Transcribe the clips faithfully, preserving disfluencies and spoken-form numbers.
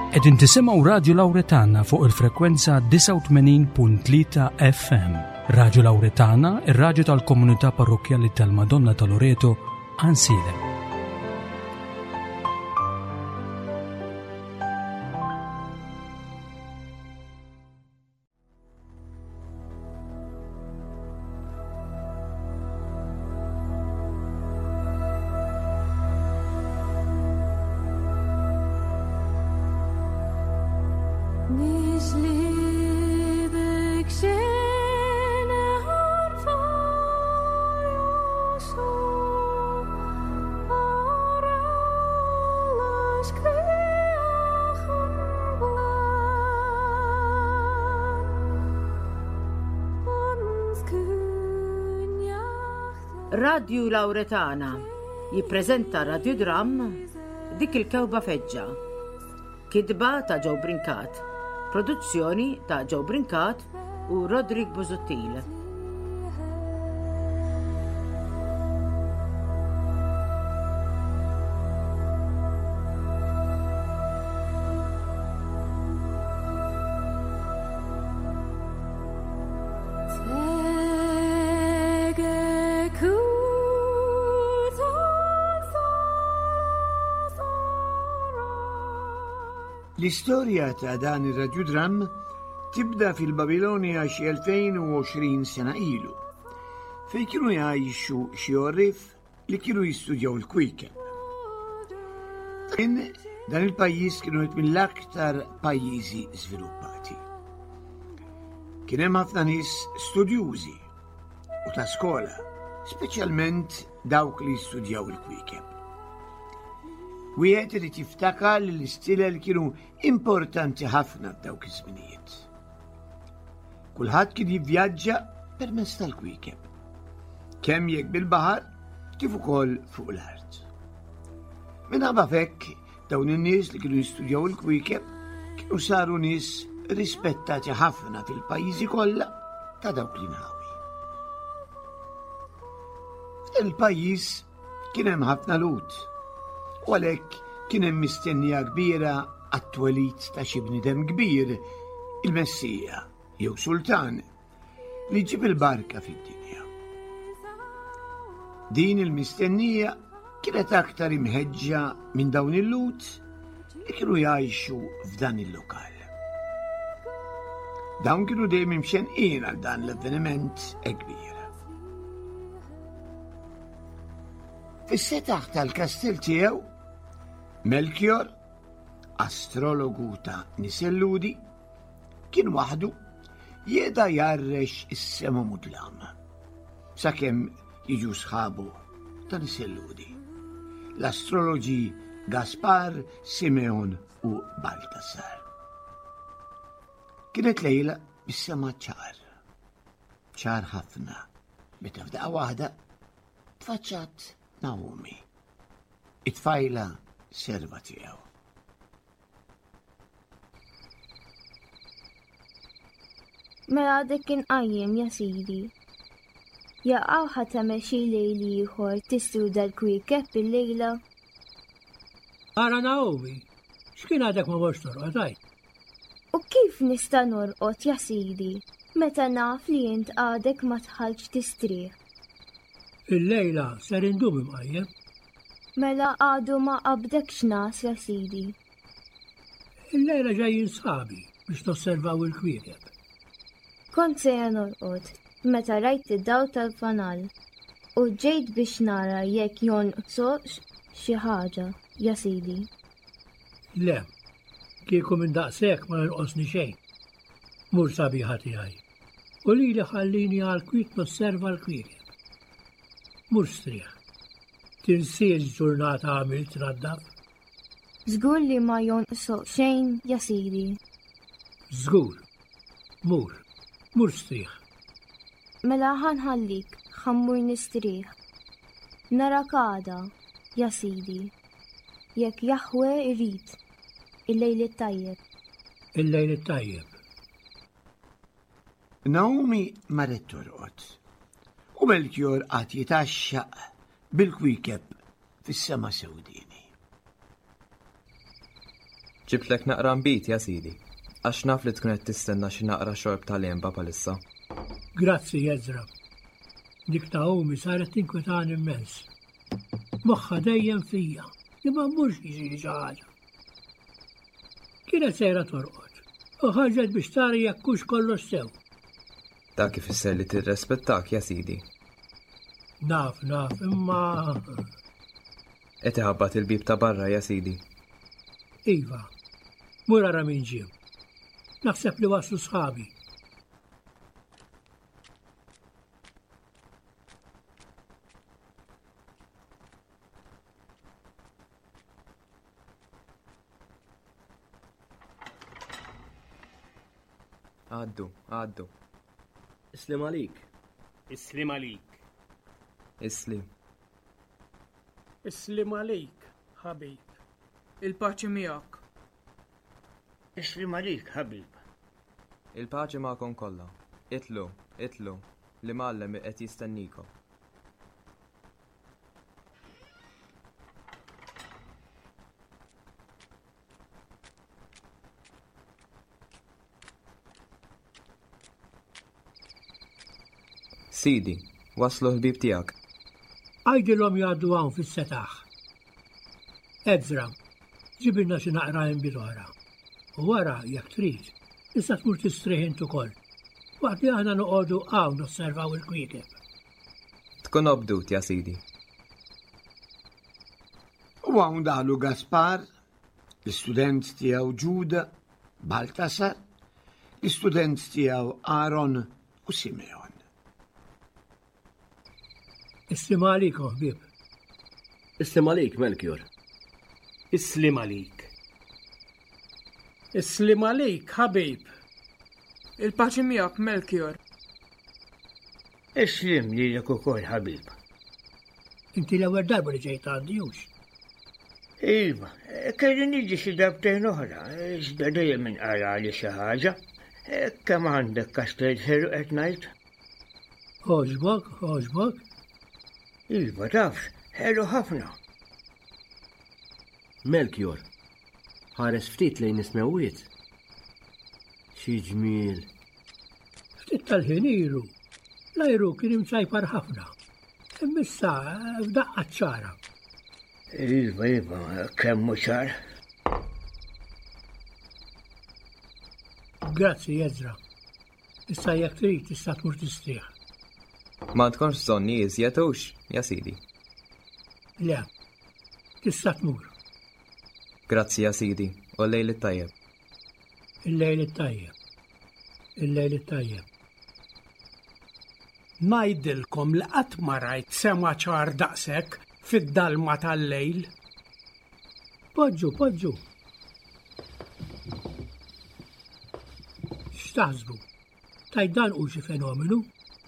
Qegħdin tisimgħu Radju Lawretana fuq il-frekwenza tisa' u tmenin punt tlieta F M. Radju Lawretana, ir-radju tal-Komunità Parrokjali tal-Madonna ta' Loreto, Ansilem. Radju Lawretana jippreżenta radiodram Dik il-kewba feġġa. Kidba ta' Joe Brinkat. Produzzjoni ta' Joe Brinkat u Rodrik Buzuttil. L-istorja ta' dan ir-radiodram tibda fil-Babilonja xi elfejn u għoxrin sena ilu, fejn kienu jgħixu xi orrif li kienu jistudjaw il-kwikeb. Kien dan il-pajjiż kienu qed mill-aktar pajjiżi żviluppati. Kien hemm ħafna nies studjużi u ta' skola, speċjalment dawk li jistudjaw il-kwikeb. Wieħed irid jiftakar li l-istilel kienu importanti ħafna f'dawk iż-żminijiet. Kulħadd kien jivvjaġġa permezz tal-kwikeb, kemm jekk bil-baħar kif ukoll fuq l-art. Minħabba fekk dawn in-nies li kienu jistudjaw il-kwikeb kienu saru nies rispettati ħafna fil-pajjiżi kollha ta' dawk l-inħawi. Fil-pajjiż kien hemm ħafna lut. U għalhekk kien hemm mistennija kbira għat-twelid ta' xi bniedem kbir, il-Messija jew Sultan li jġib il-barka fid-dinja. Din il-mistennija kienet aktar imħeġġa minn dawn il-lut li kienu jgħixu f'dan il-lokal. Dawn kienu dejjem imxenqin għal dan l-avveniment kbir. Fis-setaħ tal-kastell tiegħu Melchior, astrologu ta' Niselludi, kien waħdu jeda jarrex is-sema mudlama sakemm jiġu sħabu ta' Niselludi, l-astroloġi Gaspar, Simeon u Baltasar. Kienet lejla bis-sema ċar, ċar ħafna, meta f'daqqa waħda tfaċċat Naomi, it-tfajla serva tiegħu. Mela dik kien qajjem ja sidi. Jaqgħu ħadd tagħmel xi lejl ieħor tistuda l-kwikeb il-lejla. Ara Naomi, x'kien għadek ma mhux torqod għaj? U kif nista' norqod ja sidi meta naf li int għadek ma tħallx tistrieħ? Il-lejla ser indum imqajjem. Mela għadu ma qabdekx nas ja sidi. Il-lejla ġejjin sħabi biex tosservaw il-kwikeb. Kont sejja norqod meta rajt id-daw tal-fanal u ġejt biex nara jekk jonqos xi ħaġa ja sidi. Le, kieku minn daqshekk ma nonqosni xejn. Mur sabiħa tiegħi. U lili ħallini għall-kwik nosserva l-kwikeb. Mur strieħ. Tinsiż ġurnata għamilt raddaf? Żgur li ma jonqso xejn ja sidi. Żgur. Mur. Mur strieħ. Mela ħanħallik ħammur nistrieħ. Nara kada ja sidi. Jekk Jaħwe irid il-lejl it-tajjeb. Il-lejl it-tajjeb. Naomi marret torqod u Melchior qatt jitaxxaq bil-kwikeb fis-sema sewdieni. Ġibtlek naqra mbit, ja sidi, għax naf li tkun qed tistenna xi naqra xorb tal-enba palissa. Grazzi, Ezra. Dik ta' Omi saret tinkwetani immens. Moħħa dejjem fija, li ma mmurx jiġri xi ħaġa. Kienet sejra torqod, u ħarġet biex tari jekkux kollox sew. Dak ifisser li tirrespettak, ja sidi. Naf, naf, imma... Qed iħabbat il-bib ta' barra, ja sidi. Iva, mur ara min ġiew. Naħseb li waslu sħabi. Għaddu, għaddu. Islim għalik. Islim għalik. Islim. Islim għalik, ħabib. Il-paċi miegħek. Islim għalik, ħabib. Il-paċi magħkom kollha. Itlu, itlu, li mallem qed jistennikom. Sidi, waslu ħbib tiegħek. Għajdilhom jgħaddu hawn fis-setaħ. Ezra, ġibilna xi naqra inbit oħra. U wara, jekk trid, issa tmur tistrieħ int ukoll. Waqt li aħna noqogħdu hawn nosservaw il-kwiekeb. Tkun obdut, ja sidi. U hawn daħlu Gaspar, l-istudent tiegħu Ġuda, Baltasar, l-istudent tiegħu Aaron u Simeon. Islim għalik, ħbib. Islim għalik, Melchior. Islim għalik. Islim għalik, ħabib. Il-paċi miegħek, Melchior. Islim lilek ukoll, ħabib. Inti l-ewwel darba li ġejt għandi hux. Iva, kelli niġi xi darbtejn oħra, iżda dejjem inqara li xi ħaġa. Kemm għandek kastell ħeru qed ngħid? Oġbok, oġbok. Iva, tafx, ħelu ħafna. Melchior, ħares ftit lejn ismewiet. Xi ġmiel. Ftit tal-ħin ilu, l-ajru kien imsajpar ħafna. Immissa f'daqqa ċara. Iva, iva, kemm ċar. Grazzi, Ezra. Issa jekk trid tista' tmur tistrieħ. Ma tkunx żonni iżjetux, ja sidi. Le, tista' tmur. Grazzi, ja sidi, u l-lejl it-tajjeb. Il-lejl it-tajjeb. Il-lejl it-tajjeb. Ngħidilkom li qatt ma rajt sema ċar daqshekk fid-dalma tal-lejl. Poġġu, poġġu. X'taħsbu? Tajdan u xi fenomenu?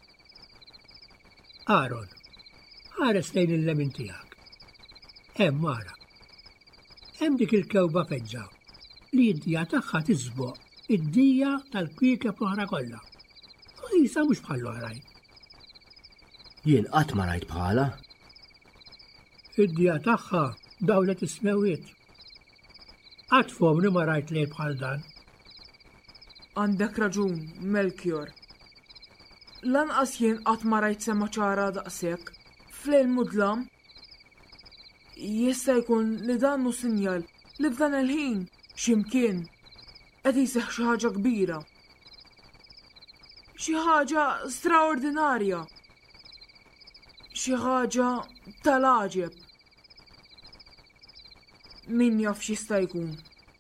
Aaron, ħares lejn il-lemin tiegħek. Hemm mara. Hemm dik il-kewba feġġa li d-dija tagħha tiżboq id-dija tal-kwiekeb oħra kollha. U jisa mhux bħal oħrajn. Jien qatt ma rajt bħala. Id-dija tagħha dawlet ismewiet. Qatt fomni ma rajt lejl bħal dan. Għandek raġun, Melchior. Lanqas jien qatt ma rajt sema ċara daqshekk. Flejl mudlam. Jista' jkun li dan hu sinjal li f'dan il-ħin x'imkien qed jseħħ xi ħaġa kbira. Xi ħaġa straordinarja. Xi ħaġa tal-għaġeb. Min jaf x'jista' jkun.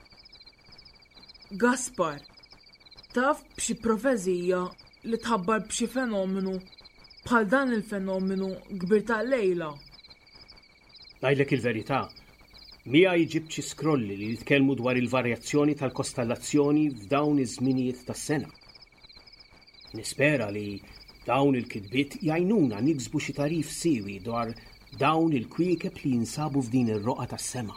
Gaspar, taf b'xi profeżija li tħabbar b'xi fenomenu bħal dan il-fenomenu kbir tal-lejla. Ngħidlek il-verità, mija jġib xi skrolli li jitkellmu dwar il-varjazzjoni tal-kostellazzjoni f'dawn iż-żminijiet tas-sena. Nispera li dawn il-kitbiet jgħinuna niksbu xi tarif siewi dwar dawn il-kwiekeb li jinsabu f'din ir-roqa tas-sema.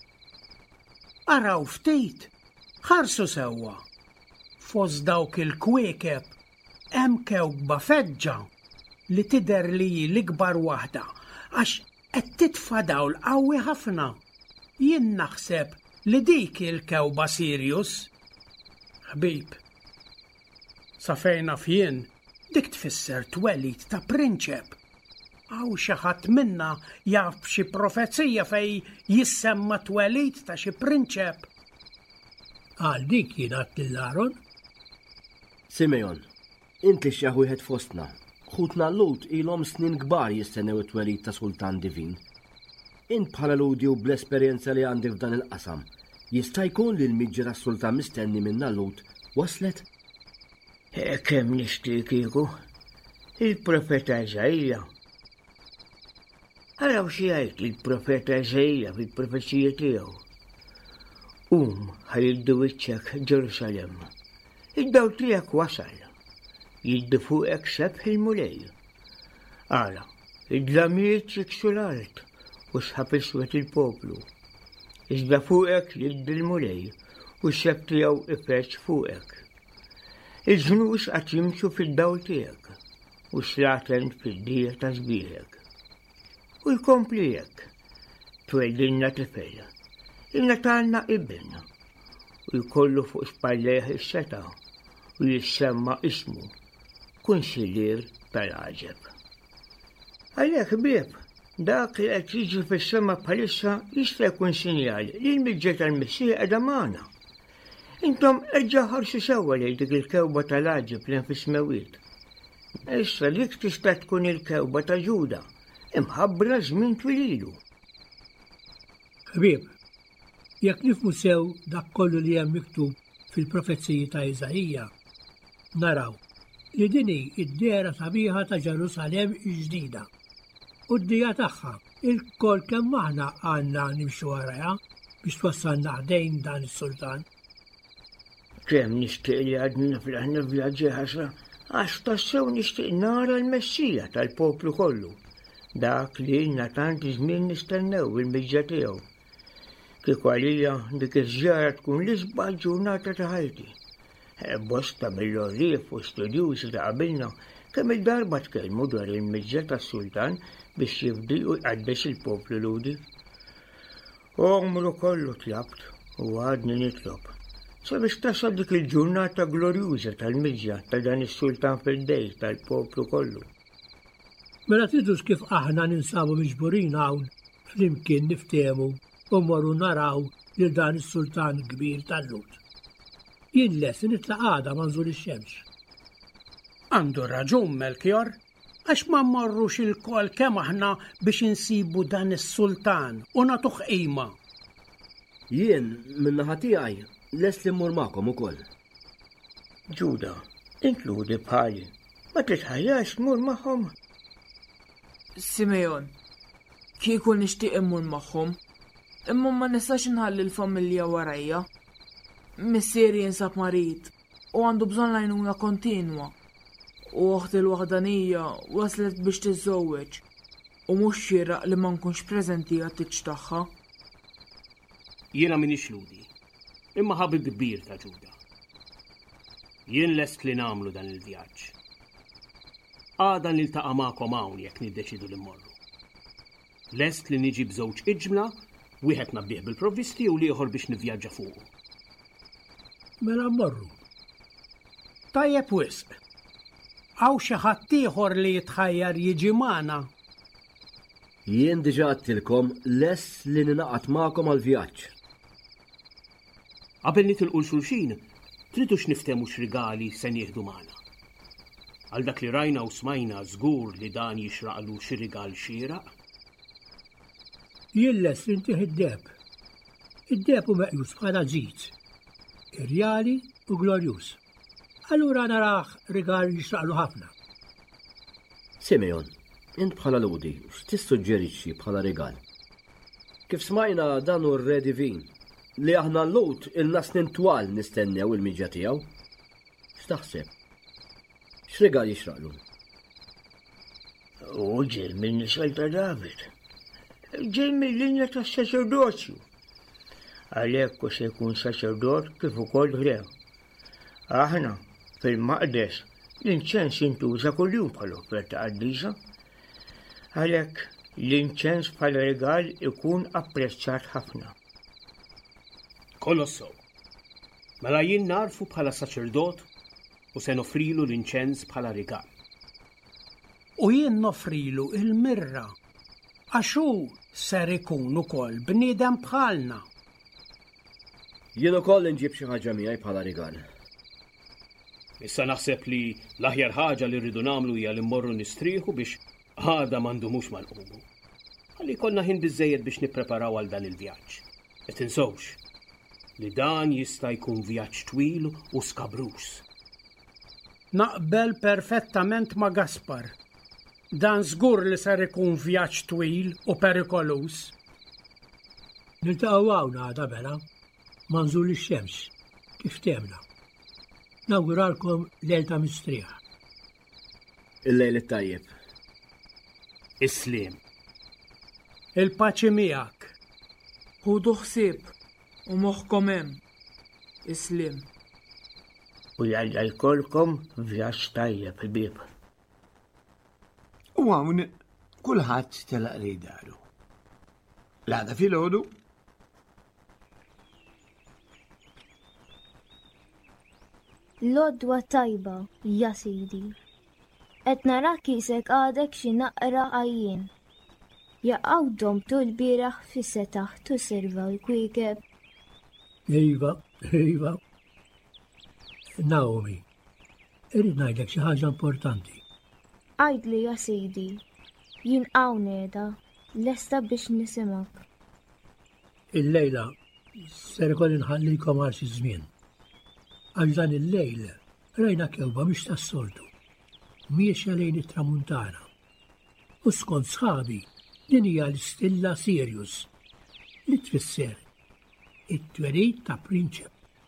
Araw ftit, ħarsu sewwa. Fost dawk il-kwiekeb hemm kewkba feġġa li tidher li hi l-ikbar waħda għax qed titfa' dawl qawwi ħafna. Jien naħseb li dik il-kewba Sirius. Ħbib, sa fejna fien dik tfisser twelid ta' prinċep. Għaw xi ħadd minna jaf xi profezija fej jissemma twelid ta' xi prinċep. Għal dik jingħad lill-Aron? Simeon, inti xi wieħed fostna. Ħutna Lut ilhom snin kbar jistennew it-twelid ta' Sultan Divin. Int bħala Ludi u bl-esperjenza li għandi f'dan il-qasam, jista' jkun li l-miġġa tas-Sultan mistenni minna Lut waslet? Kemm nixtieq kieku? Il-profeta Eżajja. Araw xi jgħid il-profeta Eżajja fil-profezija tiegħu. Qum ħajiddu wiċċek Ġerusalemm. Id-dawl tiegħek wasal. Jiddu fuqek seb il-mulej. Ara, id-dlamiet jiksu l-art u sħab iswet il-poplu. Iżda fuqek jiddu l-mulej u seb tiegħu ifeċ fuqek. Iż-żnus qed jimxu fid-dawl tiegħek u slaten fid-dija ta' sbieħek. U jkompli hekk, tweldilna tifel, innatalna ibn u jkollu fuq spallejh is-seta u jissemma ismu Kunsillier tal-Aġeb. Għalhekk bieb, dak li qed jiġri fis-sema bħalissa jista' jkun sinjal li l-miġġa tal-Missija qiegħda magħna. Intom erġa' ħarsu sewwa lejn dik il-kewba tal-Aġeb li hemm fis-smewiet. Issa dik tista' tkun il-kewba ta' Ġuda, imħabbra żmien twililu. Ħbieb, jekk nifhmu sew dak kollu li hemm miktub fil-profezziji ta' Eżajija, naraw li dini id-dera sabiħa ta' Ġerusalemm ġdida. U d-dija tagħha il-kol kemm aħna għandna nimxu warajha biex twassalna ħdejn dan is-sultan. Kemm nixtieq li għadni niflaħna vjaġġi ħasra għax tassew nixtieq nara l-Messija tal-poplu kollu. Dak li ilna tant żmien nistennew il-miġġa tiegħu. Kieku għalija dik iż-żjara tkun l-isbaħ ġurnata ta' ħajti. Bosta mill-orrief u studjużi ta' qabilna kemm il-darba tkellmu dwar il-miġġa tas-Sultan biex jifdi u jqaddes il-poplu Ludi. Omru kollu tlabt u għadni nitlob sabiex tasal dik il-ġurnata glorjuża tal-miġġa ta' dan is-Sultan fil-dej tal-poplu kollu. Mela tridux kif aħna ninsabu miġburin hawn flimkien niftehmu u mmorru naraw lil dan is-Sultan kbir tal-Lut. Jien lesti nitlaq għada manżur ix-xemx. Għandu raġun Melchior, għax ma mmorrux il-kol kemm aħna biex insibu dan is-Sultan u nagħtuh qima. Jien min-naħa tiegħi lest li mmur magħkom ukoll. Ġuda, inkludi bħali, ma titħajjax tmur magħhom. Simeon, kieku nixtieq immur magħhom, imma ma nistax inħalli l-familja warajja. Missieri jinsab marit u għandu bżonn għajnuna kontinwa u uħti l-waħdanija waslet biex tiżżewweġ u mhux xieraq li ma nkunx preżenti għat-tiġ tagħha. Jiena minix Ludi, imma ħabib kbir ta' Ġuda. Jien lest li nagħmlu dan il-vjaġġ. Għada niltaqa' magħkom hawn jekk niddeċidu li mmorru. Lest li niġi b'żewġ iġmla, wieħed nabbih bil-provvisti u l-ieħor biex nivvjaġġa fuqu. Mela mmorru. Tajjeb wisq. Għaw xi ħadd ieħor li jitħajjar jiġi magħna. Jien diġà għattilkom lest li ninaqat magħkom għal-vjaġġ. Qabel nitilqu xulxin, tridux niftehmu x'rigali se nieħdu magħna. Għal dak li rajna u smajna żgur li dan jixraqlu xi rigal xieraq. Jien lest li ntieħ id-deb. Id-deb hu meqjus bħala ġid. Irjali u glorjuż. Allura naraħ rigal jixraqlu ħafna. Simeon, int bħala Ludi, x'tissuġġerixxi bħala rigal? Kif smajna dan hu r-Re Divin li aħna l-Lut ilna snin twal nistennew il-miġġa tiegħu. X'taħseb? X'rigal jixraqlu? U ġej minn nisel ta' David. Ġej mill-linja tas-saċerdozju. Għalhekk u se jkun saċerdot kif ukoll Re. Aħna fil-Maqdes l-inċens jintuża kuljum bħala offerta qaddisa. Għalhekk l-inċens bħala rigal ikun apprezzat ħafna. Kolossu. Mela jien narfu bħala saċerdot u se nofrilu l-inċenz bħala rigal. U jien nofrilu il-mirra, għaxu ser ikun ukoll bniedem bħalna. Jien ukoll nġib xi ħaġa miegħi bħala rigal. Issa naħseb li l-aħjar ħaġa li rridu nagħmlu hija li mmorru nistrieħu biex ħada m'għandumux mal-qumu. Ħalli jkollna ħin biżżejjed biex nippreparaw għal dan il-vjaġġ. Ma tinsewx li dan jista' jkun vjaġġ twil u skabrus. Naqbel perfettament ma' Gaspar. Dan żgur li ser ikun vjaġġ twil u perikolus. Niltaqgħu hawn għada bela, ma nżul ix-xemx, kif temna. Nawguralkom lejl ta' mistrieħ. Il-lejl it-tajjeb. Islim. Il-paċi miegħek. Ħudu ħsieb u moħħkom hemm. Islim. U jalla jkollkom vjaġġ tajjeb il-bib. U hawn kulħadd telaq lejn daru. L-għada filgħodu L-odwa tajba, ja sidi. Et nara kisek għadek xi naqra għajjien. Jaqgħu tul bieraħ fis-setaħ tu serva l-kwikeb. Iva, iva. Naomi, irrid ngħidlek xi ħaġa importanti. Għajdli ja sidi, jien hawn qiegħda, lesta biex nisimak. Il-lejla ser ikolli nħallikom għal xi żmien. Għal dan il-lejl rajna kewba mhix tas-soltu. Miexja lejn it-tramuntana. U skont sħabi din hija l-istilla Sirius li tfisser it-twerid ta' prinċep.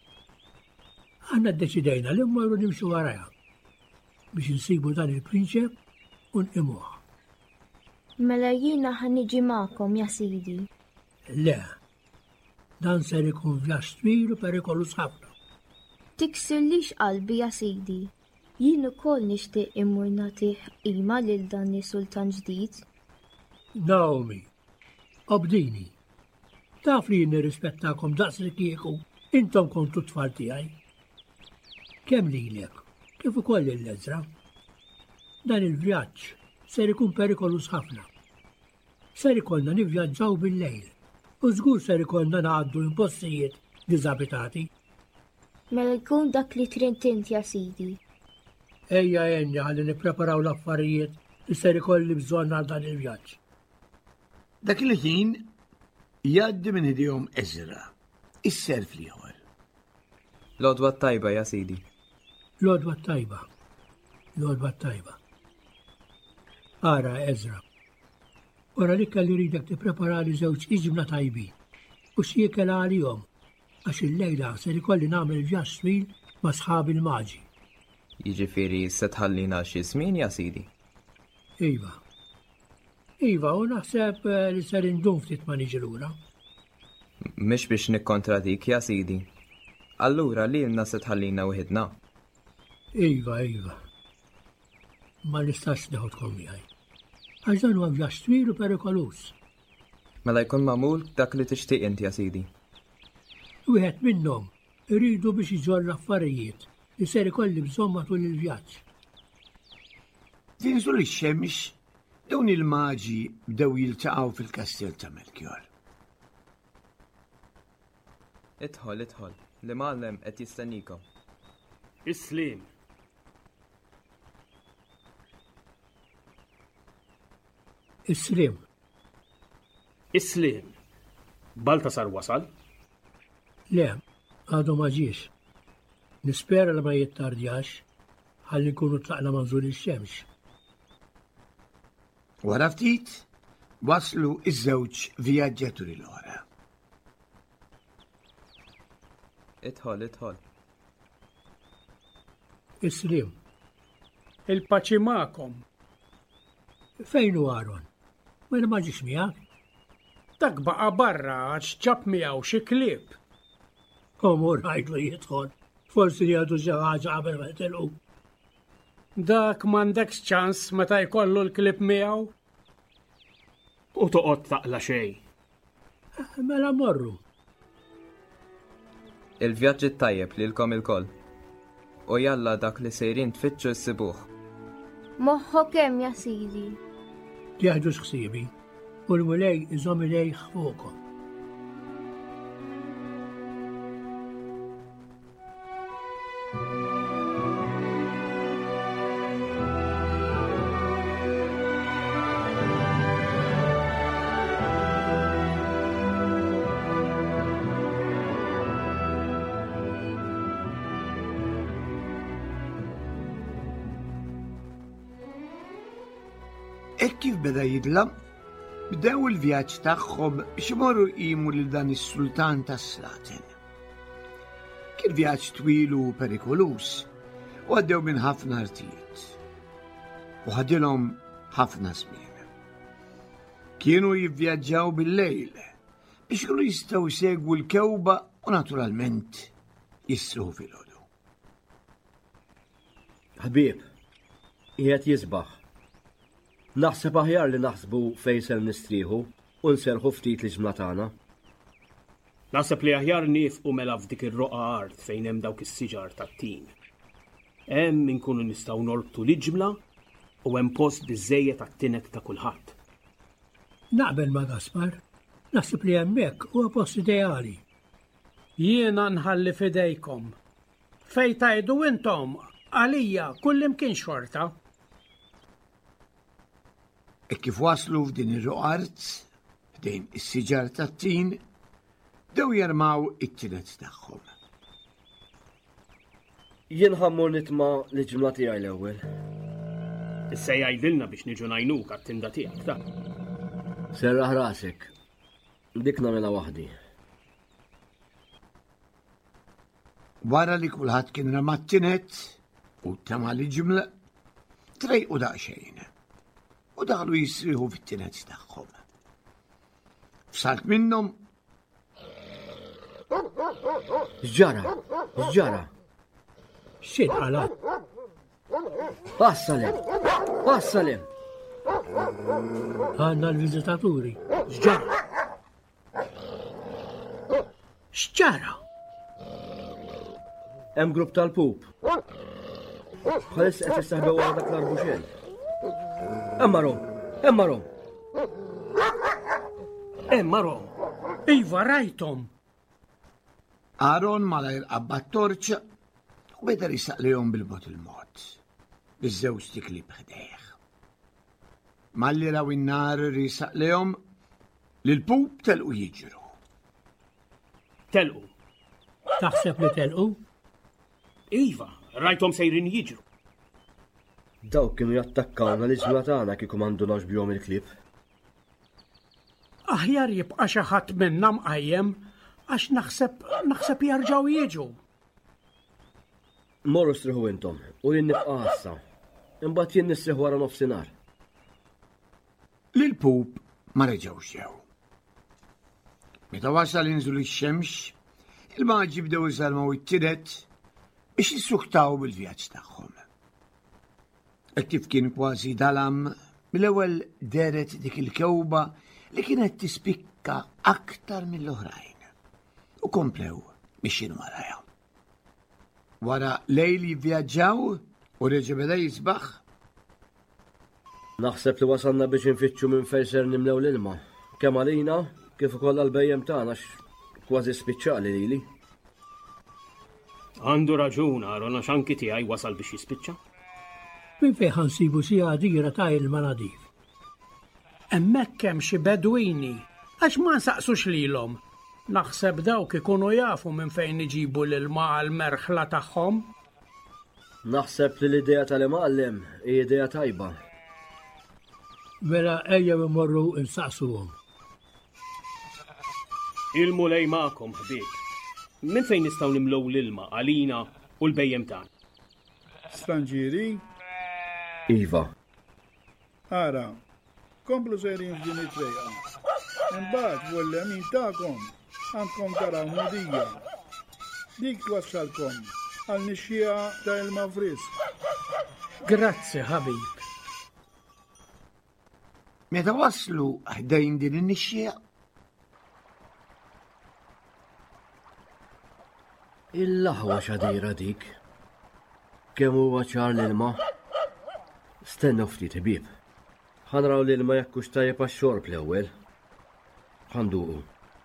Għanna ddeċidejna li mmorru nimxu warajha biex insibu dan il-prinċep u nqimuh. Mela jiena ħaniġi magħkom ja sidi. Le, dan ser ikun vjaġġ twil u perikolus ħafna. Tiksirlix qalbi ja sidi. Jien ukoll nixtieq immur nagħtih qima lil dan is-sultan ġdid. Naomi, obdini. Taf li jien nirrispettakom daqs li kieku intom kontu tfal tiegħi. Kemm lilek, kif ukoll il-leżra. Dan il-vjaġġ ser ikun perikolus ħafna. Ser ikollna nivvjaġġaw bil-lejl u żgur ser ikollna ngħaddu l-postijiet diżabitati. Mela jkun dak li trintint ja sidi. Ejja jenja ħalli nippreparaw l-affarijiet li ser ikolli bżonn għal dan il-vjaġġ. Dak il-ħin jgħaddi minn idejhom Eżra, is-serf ieħor. L-odwa tajba ja sidi. L-odwa tajba. L-odwa tajba. Ara, Eżra. Ora li kelli ridek tipprepara li żewġ iġbna tajbi u x'jiekel għalihom għax il-lejla ser ikolli nagħmel vjaġġ twil ma' sħabi l-maġi. Jiġifieri se tħallina xi żmien ja sidi. Iva. Iva, u naħseb li ser indum ftit ma niġi lura. Mhix biex nikkontradik ja sidi. Allura lilna se tħallina wieħedna. Iva, iva. Ma nistax neħodkom miegħi. Għax dan huwa vjaġġ twil u perikolus. Mela jkun magħmul dak li tixtieq inti ja sidi. Wieħed minnhom iridu biex iġorru affarijiet li ser ikolli bżonn matul il-vjaġġ. Tinżu l-xemx, dawn il-maġi bdew jiltaqgħu fil-kastell ta' Melchior. Idħol, idħol, li mallem qed jistennikom. Islim. Islim. Islim. Baltasar wasal? Le, għadu ma ġiex. Nispera li ma jittardjax, ħalli nkunu tlaqna manżur ix-xemx. Wara ftit waslu iż-żewġ vjaġġaturi l-oħra. Idħol, idħol. Islim. Il-paċi magħkom. Fejn hu Aaron? Mela ma ġiex miegħek? Dak baqa' barra għax ġab miegħu xi klieb. Omur ħajdu jidħol. Forsi li għadu xi ħaġa qabel ma telqu. Dak m'għandekx ċans meta jkollu l-klib miegħu? U toqgħod taqla xejn. Mela morru. Il-vjaġġi tajjeb lilkom il-koll. U jalla dak li sejrin tfittxu s-sibuħ. Moħħok kemm ja sidi. Tieħdu x'ħsiebi u l-mulej iżomm ilejh fuqhom. E kif beda jidla, bdew il-vjaġġ tagħhom biex imorru qimu lil dan is-sultan tas-Slatin. Kien vjaġġ twil u perikolus u għaddew minn ħafna artijiet. U ħadilhom ħafna żmien. Kienu jivvjaġġaw bil-lejl biex kienu jistgħu jsegwu l-kewba u naturalment jisruħu fil-ħodu. Ħbieb, qiegħed jisbaħ. Naħseb aħjar li naħsbu fejn ser nistrieħu u nserħu ftit li ġimgħa tagħna. Naħseb li aħjar nifqu mela f'dik ir-roqa art fejn hemm dawk is-siġar tat-tin. Hemm inkunu nistgħu norbtu l-ġimla u hemm post biżejjed għat-tinek ta' kulħadd. Naqbel ma' Gaspar, naħseb li hemmhekk huwa post ideali. Jiena nħalli fidejkom. Fejn tajdu intom għalija kullimkien xorta. E kif waslu f'din ir-roqart, f'din is-siġar tat-tin, dew jarmaw it-tinet tagħhom. Jien ħammur nitma' li ġimla tiegħi l-ewwel. Issa jgħidilna biex niġu ngħinuk għat-tinda tiegħek ta'. Serraħ rasek. Dik nagħmilha waħdi. Wara li kulħadd kien rama t-tinet u tama li ġimla, trejqu daqsxejn. U daħlu jisriħu fit-tinet tagħhom. F'salt minnhom. X'ġara? X'ġara? X'inqala? Wassalem! Wassalem! Għandna l-viżitaturi. X'ġara? X'ġara? Hemm grupp tal-pup. Ħalis qed jistaħbew wara dak l-arbuxell. Emmarom, emmarom. Emmarom. Iva rajtom. Aaron malajr qabba t-torċa u beda risaqlihom bil-bot il-mod. Biż-żewġ stikli b'ħdejh. Malli raw in-nar risaqlihom li l-pup telqu jiġru. Telqu? Taħseb li telqu? Iva, rajtom sejrin jiġru. Dawk kienu jattakkawna li ġimla tagħna kieku m'għandunawx bihom il-klieb. Aħjar jibqa' xi ħadd minnha mqajjem għax naħseb naħseb jerġgħu jiġu. Morru striħu intom u jien nibqa' issa. Imbagħad jien nisriħ wara nofsinhar. Lil pup ma reġgħux ġew. Meta wasal inżul ix-xemx, il-maġi bdew iżalmaw it-tiret biex jissuktaw bil-vjaġġ tagħhom. E kif kien kważi dalam, mill-ewwel deret dik il-kewba li kienet tispikka aktar mill-oħrajn. U komplew mixin warajha. Wara lejl jivvjaġġaw u reġa' beda jisbaħ. Naħseb li wasalna biex infittxu minn fejn ser nimlew l-ilma. Kemm għalina kif ukoll għall-bejjem tagħna kważi spiċċali lili. Għandu raġun Aaron għax anki tiegħi wasal biex jispiċċa. Min fejn ħansibu sija dira ta' il-manadif. Hemmhekk hemm xi bedwini għax ma nsaqsux lilhom. Naħseb dawk ikunu jafu minn fejn iġibu l-ilma għall-merħla tagħhom. Naħseb li l-idea tal-imgħallem hija idea tajba. Mela ejjew imorru insaqsuhom. Il-mulej magħkom ħbieb. Minn fejn nistgħu nimlew l-ilma għalina u l-bejjem tagħna? Stranġieri? Iva. Ara, komplu sejrin f'din it-trejqa. Imbagħad fuq min tagħkom għandkom taraw mudija. Dik twassalkom għal nixxija ta' ilma frisk. Grazzi ħabib. Meta waslu ħdejn din in-nixxija, Il-laħwa xadira dik. Kemm huwa ċar l-ilma? Stennu ftit ħbieb. Ħanraw l-ilma jekk hux tajjeb għax-xorb l-ewwel. Ħanduqu.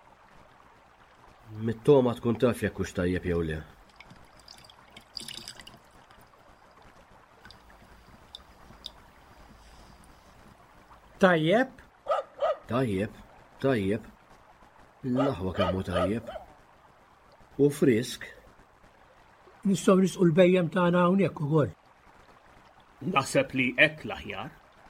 Mit-toma tkun taf jekk hux tajjeb jew le. Tajjeb? Tajjeb, tajjeb. L-laħwa kemm hu tajjeb. U frisk. Nistgħu nisqu l-bejjem tagħna hawnhekk ukoll. Naħseb li hekk l-aħjar.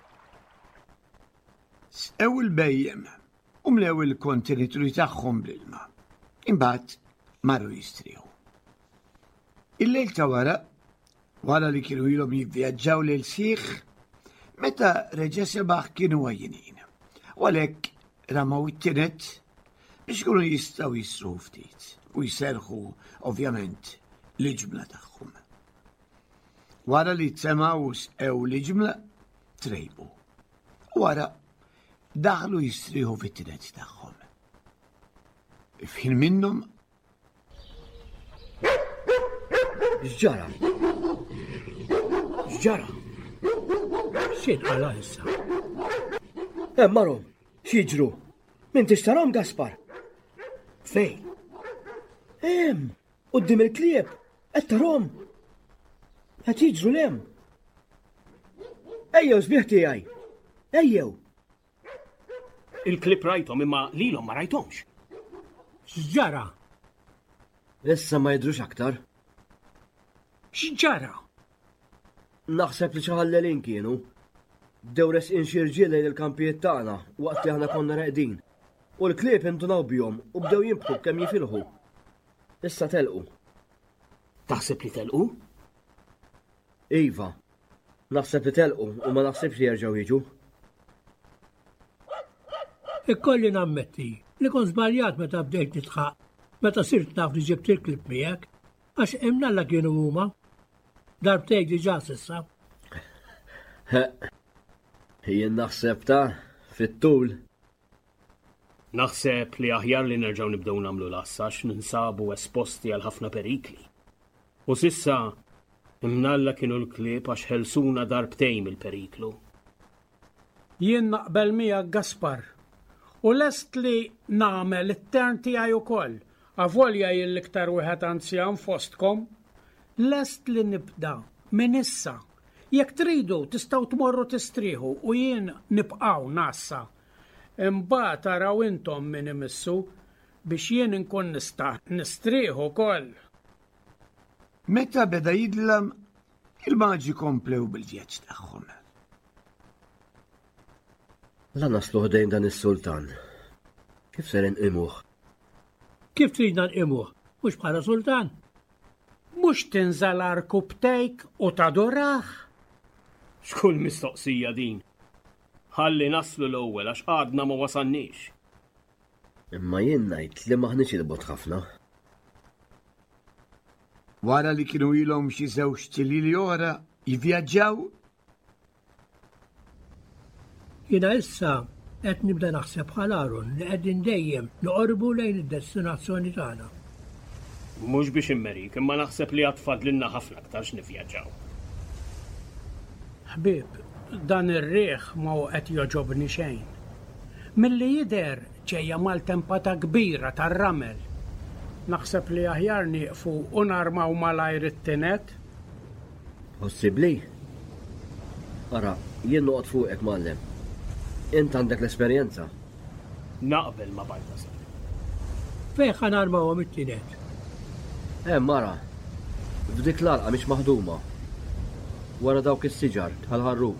Sew il-bejjem u mlew il-kontenituri tagħhom bl-ilma. Imbagħad marru jistrieħu. Il-lejl ta' wara, wara li kienu ilhom jivvjaġġaw lejl sieħ, meta reġa' sebaħ kienu għajjinin. U għalhekk ramaw it-tinet biex ikunu jistgħu jisruħu ftit u jserħu ovvjament l-ġimla tagħhom. Wara li tsemaw sew l-ġimla trejbu. Wara daħlu jistrieħu fit-tinet tagħhom. F'ħin minnhom X'ġara? X'ġara? X'inqala issa? Hemm marhom, x'jiġru? Min tixtarhom Gaspar? Fejn? Hemm, quddiem il-klieb, qed tarhom. Qed jiġru lem. Ejjew sbieħ tiegħi. Ejjew. Il-klip rajthom imma lilhom ma rajthomx. X'ġara? Issa ma jidrux aktar. X'ġara? Naħseb li xi ħallelin kienu. Bdew resqin xi rġiel lejn il-kampijiet tagħna waqt li aħna konna reqdin. U l-klieb indunaw bihom u bdew jimbħu kemm jifilħu. Issa telqu. Taħseb li telqu? Iva. Naħseb li telqu u ma naħsibx li jerġgħu jiġu. Ikkolli nammetti li kon żbaljat meta bdejt nitħaq, meta sirt naf li ġibt il-klib miegħek, għax hemm nalla kienu huma. Darbtejk diġà s'issa. Jien naħseb ta' fit-tul. Naħseb li aħjar li nerġgħu nibdew nagħmlu l-assax ninsabu esposti għal ħafna perikli. U sissa imnalla kienu l-klieb għax ħelsuna darbtejn il-periklu. Jien naqbel miegħek Gaspar. U lest li nagħmel it-tern tiegħi wkoll, avolja jien l-iktar wieħed anzjan fostkom, lest li nibda minn issa. Jekk tridu tistgħu tmorru tistrieħu u jien nibqgħu nassa. Imbagħad taraw intom min imissu biex jien inkun nista' nistrieħu wkoll. Meta beda jidlam, il-maġi komplew bil-vjaġġ tagħhom. La naslu ħdejn dan is-sultan. Kif ser inqimuh? Kif tridna nqimuh? Mhux bħala sultan. Mhux tinżal arku btejk u tadurah. X'kull mistoqsija din? Ħalli naslu l-ewwel għax għadna ma wasalniex. Imma jien ngħid li maħniex il-bot ħafna. Wara li kienu ilhom xi żewġ tilili oħra jivvjaġġaw. Jiena issa qed nibda naħseb bħal Aron li qegħdin dejjem noqorbu lejn id-destinazzjoni tagħna. Mhux biex immerik, imma naħseb li għatfadlilna ħafna aktar x'nivvjaġġaw. Ħbieb, dan ir-riħ ma hu qed joġobni xejn. Milli jidher ġejja maltempata kbira tar-ramel. Naħseb li aħjar nieqfu u narmaw malajr it-tinet. Possibbli? Ara, jien noqgħod fuqek mallem. Int għandek l-esperjenza. Naqbel ma bajta sa. Fejn ħa narmawhom it-tinet? Eh, mara, f'dik l-alqa mhix maħduma. Wara dawk is-siġar tal-ħarrub.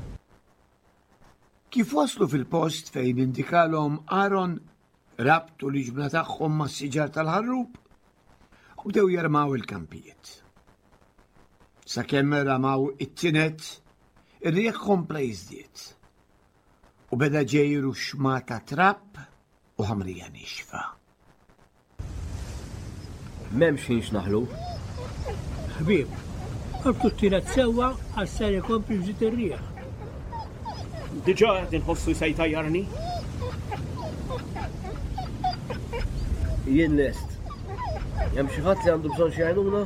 Kif waslu fil-post fejn indikalhom Aron rabtu l-ġbna tagħhom mas-siġar tal-ħarrub u bdew jarmaw il-kampijiet. Sakemm ramaw it-tinet, ir-riħ kompla jiżdied. U beda ġejru xmata trapp u ħamrija nixfa. M'hemmx xinx naħlu. Ħbieb, għabtu t-tinet sewwa għal ser ikompli bżid ir-riħ. Diġà qed inħossu jsejtajjarni? Jien lest. Hemm xi ħadd li għandu bżonn xi għajnuna?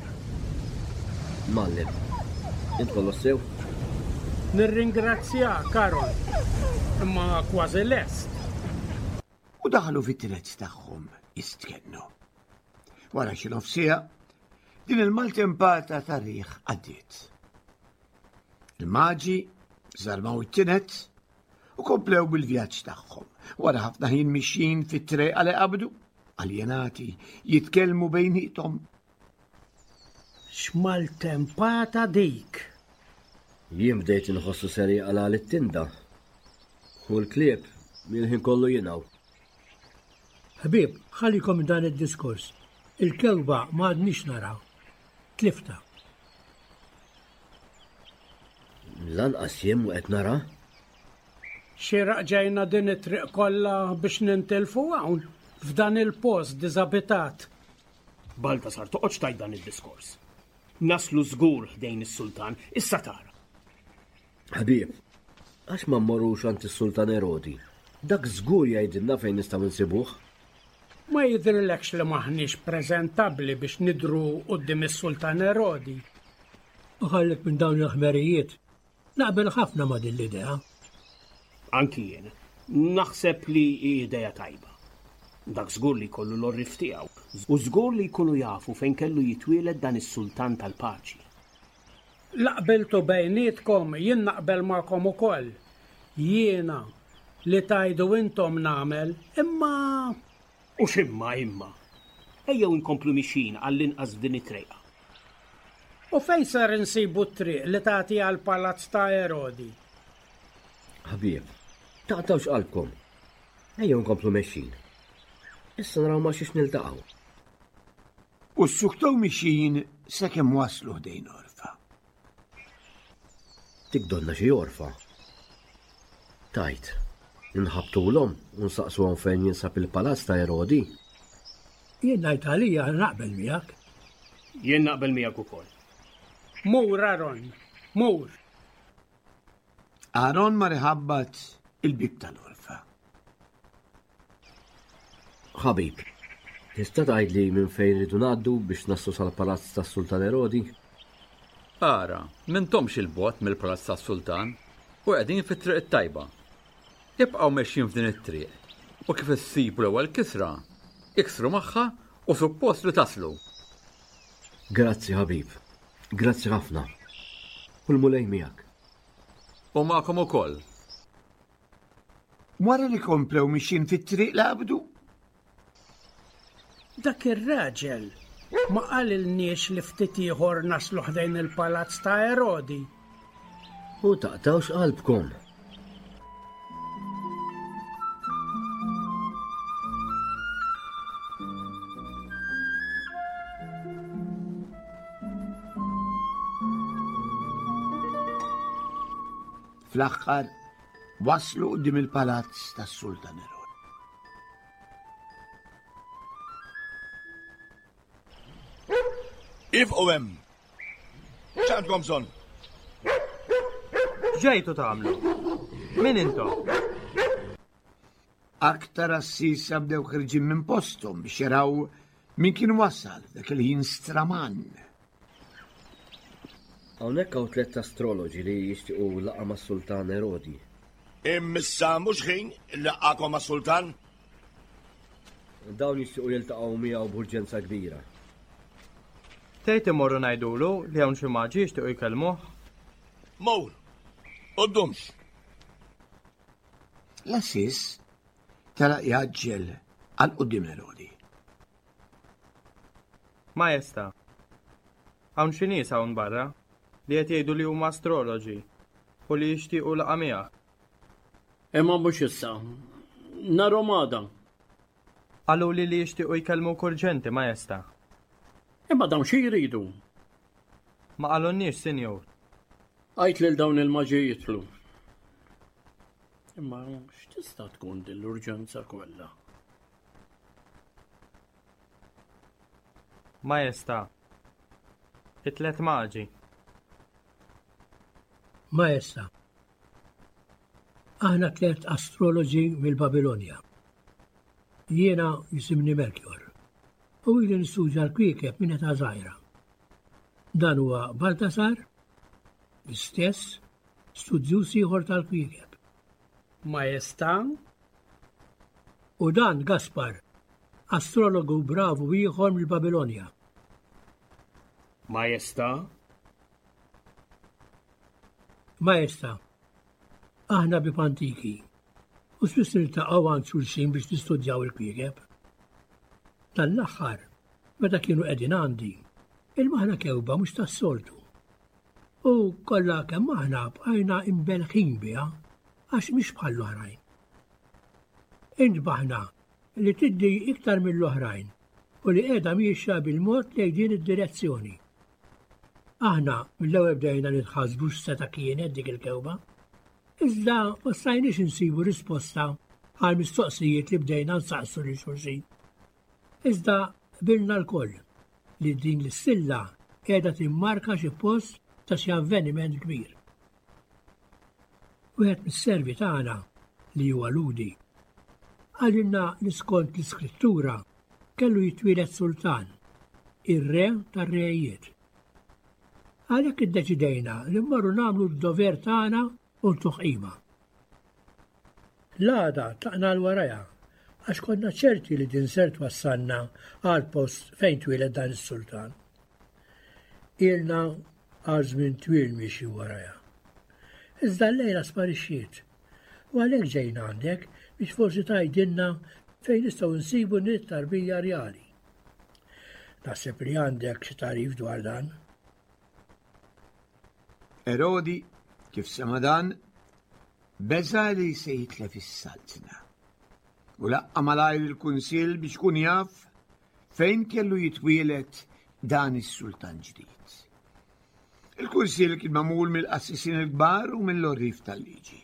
Mallim. Int kollu sew? Nirringrazzja, Karol. Imma kważi lest. U daħlu fit-tret tagħhom jistkennu. Wara xi nofsija, din il-maltempata tar-riħ għaddiet. Il-maġi żarmaw it-tinet u komplew bil-vjaġġ tagħhom. Wara ħafna ħin mixjin fit-triq għal qabdu, aljenati jitkellmu bejnietom. X'maltempata dik. Jien bdejt inħossu seri għal it-tinda. U l-klieb mill-ħin kollu jinaw. Ħbib, ħallikom dan id-diskors. Il-kelba ma għadniex naraw. Tlifta. Lanqas jiem u qed nara? Xieraq ġejna din it-triq kollha biex nintilfu hawn f'dan il-post diżabitat. Baltasar, toqgħodx tajt dan id-diskors. Naslu żgur ħdejn is-sultan, issa tara. Ħbib, għax ma mmorrux għand is-sultan Erodi. Dak żgur jgħidilna fejn nistgħu nsibuh. Ma jidhirlekx li maħniex preżentabbli biex nidru quddiem is-sultan Erodi. Ħallek minn dawn il-ħmerijiet. Naqbel ħafna ma' din l-idea. Anki jien, naħseb li idea tajba. Dak żgur li jkollu l-orrif tiegħu, u żgur li jkunu jafu fejn kellu jitwieled dan is-sultan tal-paċi. Laqbeltu bejnietkom, jien naqbel magħkom ukoll. Jiena li tajdu intom nagħmel, imma u x'imma imma. Ejjew inkomplu mixin għall-inqas din it-triq. U fejn sar insibu t-triq li tagħti għall-palazz ta' Erodi? Ħbieb, taqtawx qalbkom. Ejjew nkomplu mexxin. Issa naraw ma xiex niltaqgħu. U s-suktaw mixin sakemm waslu ħdejn orfa. Tikdonna xi orfa. Tajt, inħabtulhom u nsaqsuhom fejn jinsab il-palazz ta' Erodi. Jien ngħid għalija naqbel miegħek. Jien naqbel miegħek ukoll. Mur Aron, mur. Aron ma riħabbat il-bib tal-orfa. Ħabib, tista' tgħidli minn fejn ridu ngħaddu biex naslu sal-palazz tas-Sultan Erodi? Ara, m'intomx il-bot mill-palazz tas-Sultan u qegħdin fit-triq it-tajba. Jibqgħu mexjin f'din it-triq u kif issibu l-ewwel kisra, iksru magħha u suppost li taslu. Grazzi ħabib, grazzi ħafna. U l-mulej miegħek. U magħkom ukoll. Wara li komplew mixjin fit-triq l-qabdu? Dak ir-raġel ma qal il-niex li ftit ieħor naslu ħdejn il-palazz ta' Erodi. U taqtawx qalbkom. Fl-aħħar waslu qudiem il-palazz tas-Sultan Erodi. If u hemm. ċ'għandkom bżonn? Ġejtu tagħmlu. Min intom? Aktar assisa bdew ħirġin minn posthom biex jaraw min kien wassal dak il-ħin straman. Hawnhekk hawn tliet astroloġi li jixtiequ laqgħa mas-Sultan Erodi. Immissa mhux ħin laqgħakom mas-Sultan? Dawn jixtiequ jiltaqgħu miegħu b'urġenza kbira. Tgħid imorru ngħidulu li hawn xi maġi jixtiequ jkellmuh? Mowr, quddumx. L-assis tara jaġġel għal quddiem Erodi. Majesta, hawn xi nies hawn barra li qed jgħidu li huma astroloġi u li jixtiequ laqgħa miegħek. Imma mhux issa. Narhom għada. Qalu li li jixtiequ jkellmuk urġenti, Majesta. Imma dawn xi jridu? Ma qalunniex, Sinjur. Għajt lil dawn il-maġi jitlu. Imma x'tista' tkun din l-urġenza kollha? Majesta, it-tlet maġi. Majesta, aħna tliet astroloġi mill-Babilonja. Jiena jisimni Melchior. u ili nistudja l-kwiekeb minn età żgħira. Dan huwa Baltasar, l-istess studjuż ieħor tal-kwiekeb. Majestà? U dan Gaspar, astrologu bravu ieħor mill-Babilonja. Majestà? Majestà, aħna bib antiki, u spiss niltaqgħu għand xulxin biex nistudjaw il-kwiekeb. Tal-aħħar, meta kienu qegħdin għandi, il-maħna kewba mhux tas-soltu. U kollha kemm aħna bqajna imbelħin biha għax mhix bħal l-oħrajn. Intbaħna li tiddi iktar mill-oħrajn u li qiegħda mhijiex bil-mod lejn din id-direzzjoni. Aħna mill-ewwel bdejna nitħassbu x'seta kienet dik il-kewba, iżda ma stajniex insibu risposta għal mistoqsijiet li bdejna nsaqsu lil xulxin. Iżda bilna l-koll li din l-silla qiegħda timmarka xi post ta' xi avveniment kbir. Wieħed mis-servi tagħna li huwa Ludi għalilna li skont l-iskrittura kellu jitwielet sultan, ir-re tar-rejiet. Għalhekk iddeċidejna li mmorru nagħmlu d-dover tagħna u l-tuħqima. L-għada taqna l-waraja għax konna ċerti li din ser twassalna għal post fejn twieled dan is-sultan. Ilna għal żmien twil miexi waraja. Iżda l-lejla sparixxiet u għalhekk ġejna għandek biex forsi tgħidilna fejn nistgħu nsibu nitt tarbija rjali. Naħseb li għandek xi tarif dwar dan. Erodi, kif sema dan, beża li se jitlef is-salzna. U laqqa malajr il-kunsil biex kun jaf fejn kellu jitwielet dan is-sultan ġdid. Il-kunsil kien magħmul mill-qassisin il-kbar u mill-orrif tal-liġi.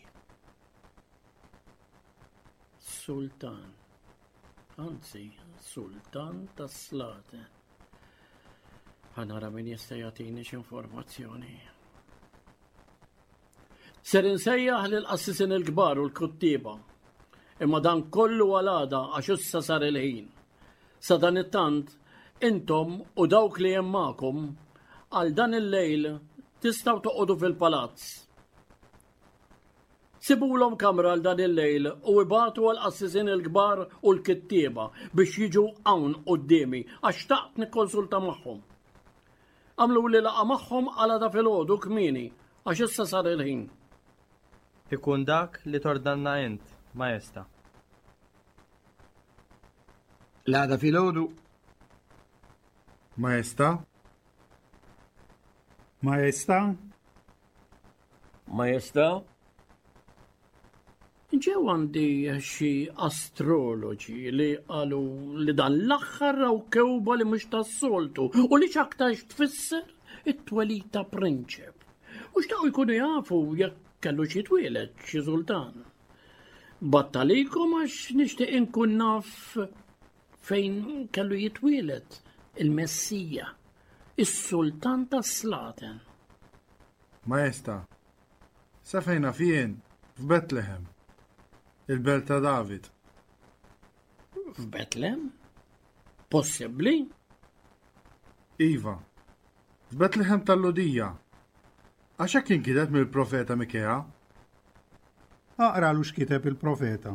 Sultan, anzi, sultan tas-slate. Ħanara min jista' jagħtini x'informazzjoni. Ser insejjaħ lill-qassisin il-kbar u l-kuttieba. Imma dan kollu għal-għada għax issa sar il-ħin. Sa dan it-tant, intom u dawk li hemm magħkom għal dan il-lejl tistgħu toqgħodu fil-palazz. Sibulhom kamra għal dan il-lejl u ibatu għall-qassisin il-kbar u l-kittieba biex jiġu hawn qudiemi għax taqt nikkonsulta magħhom. Għamlu li laqa magħhom għal-għada filgħodu kmieni għax issa sar il-ħin. Ikun dak li tordanna int, Majestà. L-għada filgħodu. Majestà? Majestà? Majestà? Ġew għandi xi astroloġi li qalu li dan l-aħħar raw kewba li mhux tas-soltu u li x'aktarx tfisser it-twelid ta' prinċep. U xtaqgħu jkunu jafu jekk kellu xi twieled xi sultan. Battalikom għax nixtieq inkun naf fejn kellu jitwieled il-Messija, is-sultan tas-Slaten. Majestà, sa fejn fien f'Betlehem, il-belt ta' David. F'Betlehem? Possibbli? Iva, f'Betlehem tal-Lodija. Għax hekk inkiteb mill-profeta Mikea? Aqra lu x'kiteb il-profeta.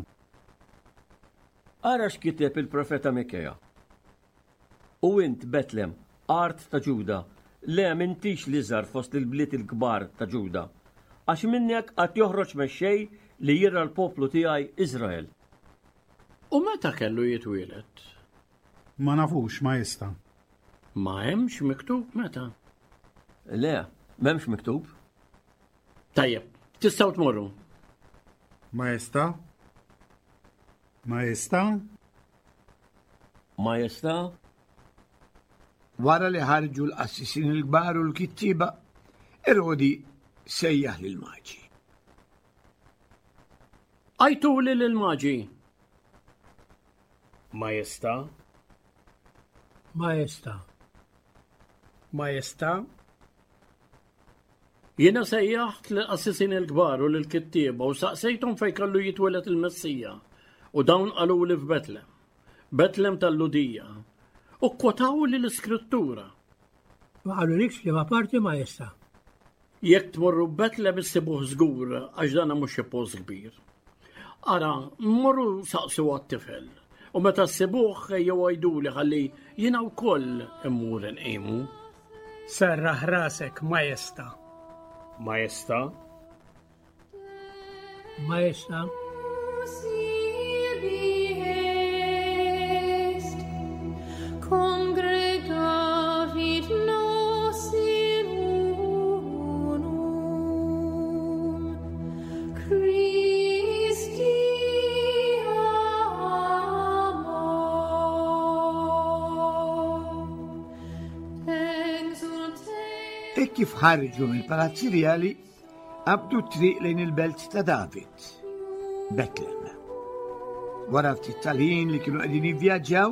Ara x'kiteb il-profeta Mikea. U int Betlem, art ta' Ġuda, le m'intix li żar fost il-bliet il-kbar ta' Ġuda, għax minnek qatt joħroġ mexxej li jira l-poplu tiegħi Iżrael. U meta kellu jitwieled? Ma nafux, Majestà. Ma hemmx miktub meta? Le, m'hemmx miktub. Tajjeb, tistgħu tmorru. Majestà? Majestà? Majestà? Wara li ħarġu l-qassisin il-kbar u l-kittiba, Erodi sejjaħ lil-maġi. Għajtuli lil-maġi. Majestà? Majestà. Majestà? Jiena sejjaħt l-qassisin il-kbar u l-kittiba u saqsejthom fejn kellu jitwieled il-Messija u dawn qalu li f'Betlem, Betlem tal-Ludija. u kwotaw li l-iskrittura. Ma għallu likx li ma parti ma jessa. Jekk tmorru Betlem issibuh żgur għax dana mhux xi post kbir. Ara, mmorru saqsu għat-tifel, u meta ssibuh jew għajduli ħalli jiena wkoll immur inqiemu. Serraħ rasek, Majesta. Majesta? Majesta? Congregavit nos in unum Christi E kif ħarġu mill-palazzi reali, qabdu triq lejn il-belt ta' David, Betlem. Wara ftit tal-ħin li kienu qegħdin jivvjaġġaw,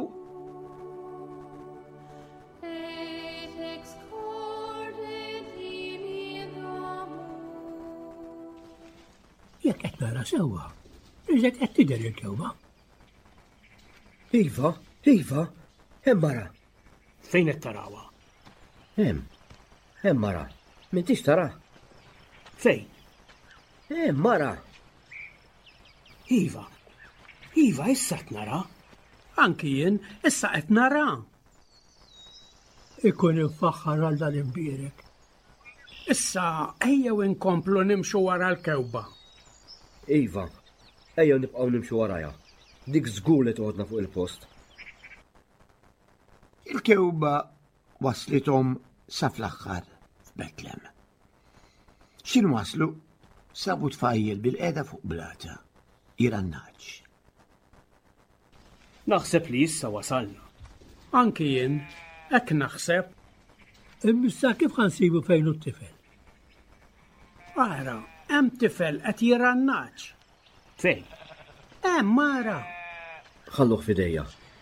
jekk qed nara sewwa, iżek qed tidher il-kewwa. Iva, Iva, hemm mara. Fejn qed tarawha? Hemm, hemm mara. M'intix tara. Fejn? Hemm mara. Iva, Iva, issa qed nara. Anki jien, issa qed nara. Ikun infaħħar għal dan imbierek. Issa ejjew inkomplu nimxu wara l-kewba. Iva, ejjew nibqgħu nimxu warajha. Dik żgur li toqgħodna fuq il-post. Il-kewba waslithom sa fl-aħħar f'Betlem. X'in waslu sabu tfajjel bil-qiegħda fuq blata, jirannaġġ. Naħseb li issa wasalna. Anki jien, hekk naħseb. Imissa kif ħansibu fejn hu t-tifel? Ara, hemm tifel qed jirannaġġ. Fejn? Hemm mara. Ħalluh f'idejja.